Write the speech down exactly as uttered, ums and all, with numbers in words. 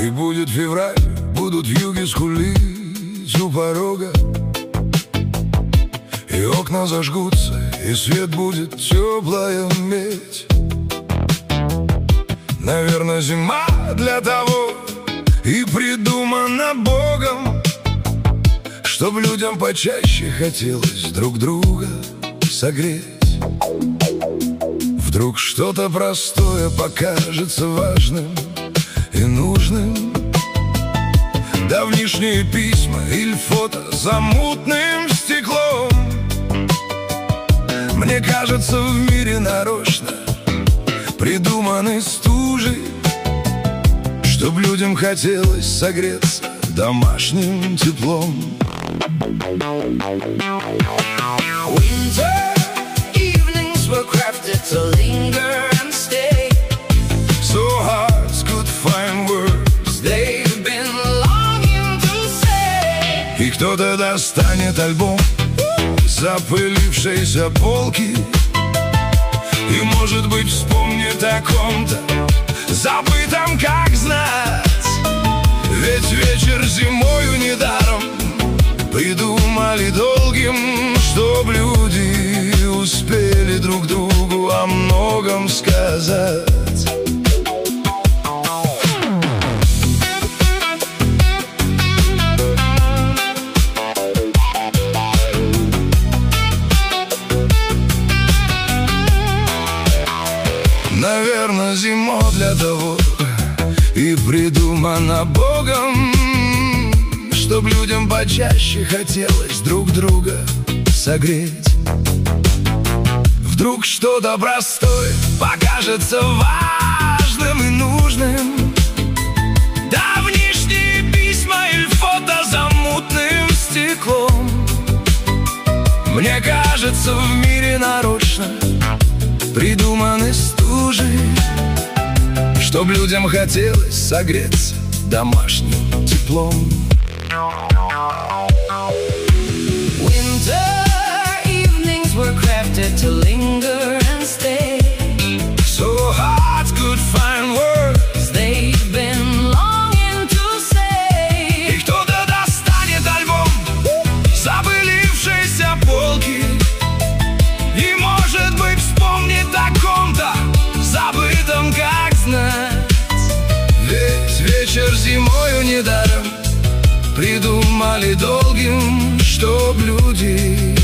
И будет февраль, будут вьюги скулить у порога, и окна зажгутся, и свет будет теплая медь. Наверное, зима для того и придумана Богом, чтоб людям почаще хотелось друг друга согреть. Вдруг что-то простое покажется важным и нужным. Давнишние письма или фото за мутным стеклом. Мне кажется, в мире нарочно придуманы стужи, чтоб людям хотелось согреться домашним теплом. Winter evenings were crafted to linger and stay, so hearts could find words they've been longing to say. И кто-то достанет альбом запылившейся полки и, может быть, вспомнит о ком-то забытом, как знать. Ведь вечер зимою недаром придумали долгим, чтоб люди успели друг другу о многом сказать. Наверное, зима для того и придумана Богом, чтоб людям почаще хотелось друг друга согреть. Вдруг что-то простое покажется важным и нужным. Давнишние письма или фото за мутным стеклом. Мне кажется, в мире нарочно придуманы стужи, чтоб людям хотелось согреться домашним теплом. Winter evenings were crafted to linger and stay, so hearts could find words they've been longing to say. И кто-то достанет альбом запылившейся полки и, может быть, вспомнит о ком-то забытом, как знать. Ведь вечер зимою недаром придумали долгим, чтоб люди